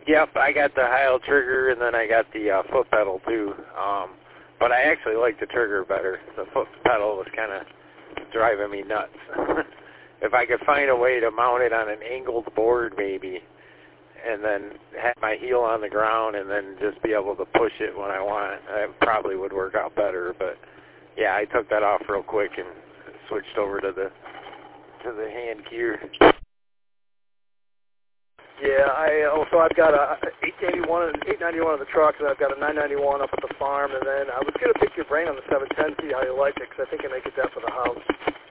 Yep, I got the Heil trigger, and then I got the foot pedal too. But I actually like the trigger better. The foot pedal was kind of driving me nuts. If I could find a way to mount it on an angled board maybe, and then have my heel on the ground and then just be able to push it when I want, that probably would work out better. But yeah, I took that off real quick and switched over to the hand gear. Yeah, I've got a 891 in the truck, and I've got a 991 up at the farm, and then I was going to pick your brain on the 710, see how you like it, because I think I may get that for the house.